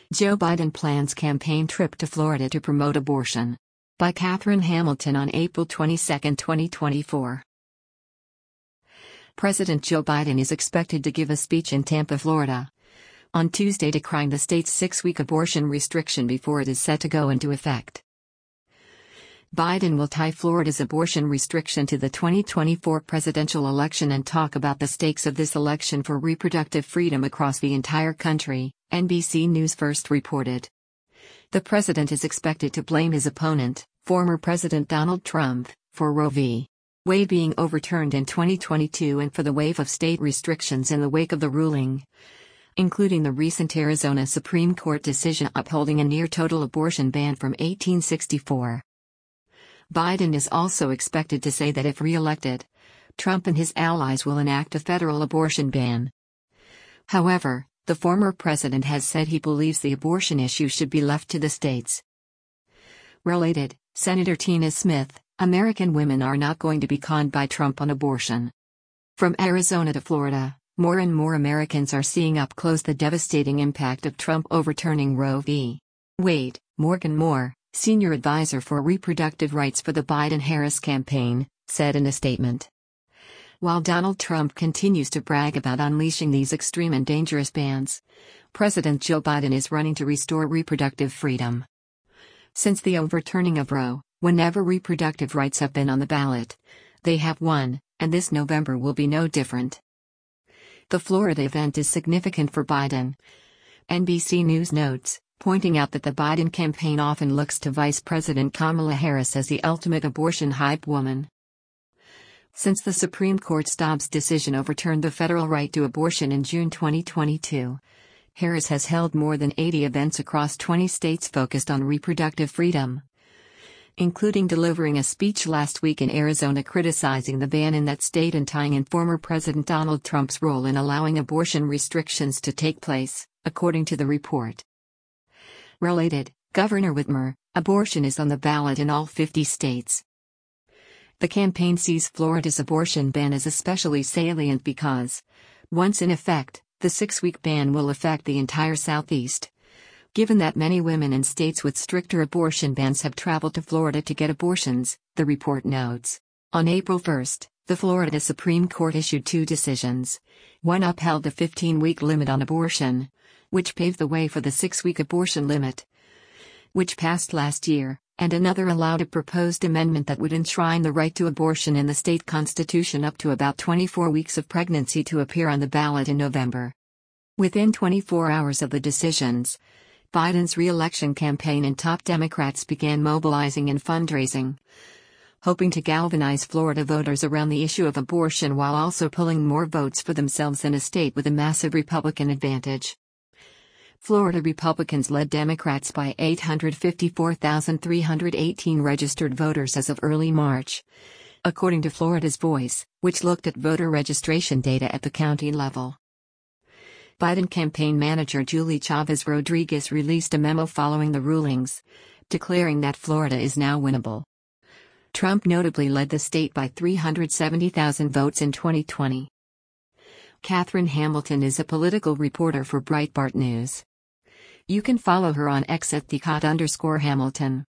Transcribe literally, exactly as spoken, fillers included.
Joe Biden plans campaign trip to Florida to promote abortion. By Catherine Hamilton on April twenty-second, twenty twenty-four. President Joe Biden is expected to give a speech in Tampa, Florida, on Tuesday decrying the state's six-week abortion restriction before it is set to go into effect. Biden will tie Florida's abortion restriction to the twenty twenty-four presidential election and talk about the stakes of this election for reproductive freedom across the entire country, N B C News first reported. The president is expected to blame his opponent, former President Donald Trump, for Roe v. Wade being overturned in twenty twenty-two and for the wave of state restrictions in the wake of the ruling, including the recent Arizona Supreme Court decision upholding a near-total abortion ban from eighteen sixty-four. Biden is also expected to say that if re-elected, Trump and his allies will enact a federal abortion ban. However, the former president has said he believes the abortion issue should be left to the states. Related, Senator Tina Smith, American women are not going to be conned by Trump on abortion. From Arizona to Florida, more and more Americans are seeing up close the devastating impact of Trump overturning Roe v. Wade. Morgan Moore, senior advisor for reproductive rights for the Biden-Harris campaign, said in a statement. While Donald Trump continues to brag about unleashing these extreme and dangerous bans, President Joe Biden is running to restore reproductive freedom. Since the overturning of Roe, whenever reproductive rights have been on the ballot, they have won, and this November will be no different. The Florida event is significant for Biden, N B C News notes, pointing out that the Biden campaign often looks to Vice President Kamala Harris as the ultimate abortion hype woman. Since the Supreme Court's Dobbs decision overturned the federal right to abortion in June twenty twenty-two, Harris has held more than eighty events across twenty states focused on reproductive freedom, including delivering a speech last week in Arizona criticizing the ban in that state and tying in former President Donald Trump's role in allowing abortion restrictions to take place, according to the report. Related, Governor Whitmer, abortion is on the ballot in all fifty states. The campaign sees Florida's abortion ban as especially salient because, once in effect, the six-week ban will affect the entire Southeast, given that many women in states with stricter abortion bans have traveled to Florida to get abortions, the report notes. On April first, the Florida Supreme Court issued two decisions. One upheld the fifteen-week limit on abortion, which paved the way for the six-week abortion limit, which passed last year, and another allowed a proposed amendment that would enshrine the right to abortion in the state constitution up to about twenty-four weeks of pregnancy to appear on the ballot in November. Within twenty-four hours of the decisions, Biden's re-election campaign and top Democrats began mobilizing and fundraising, hoping to galvanize Florida voters around the issue of abortion while also pulling more votes for themselves in a state with a massive Republican advantage. Florida Republicans led Democrats by eight hundred fifty-four thousand three hundred eighteen registered voters as of early March, according to Florida's Voice, which looked at voter registration data at the county level. Biden campaign manager Julie Chavez Rodriguez released a memo following the rulings, declaring that Florida is now winnable. Trump notably led the state by three hundred seventy thousand votes in twenty twenty. Catherine Hamilton is a political reporter for Breitbart News. You can follow her on X at the Cot underscore Hamilton.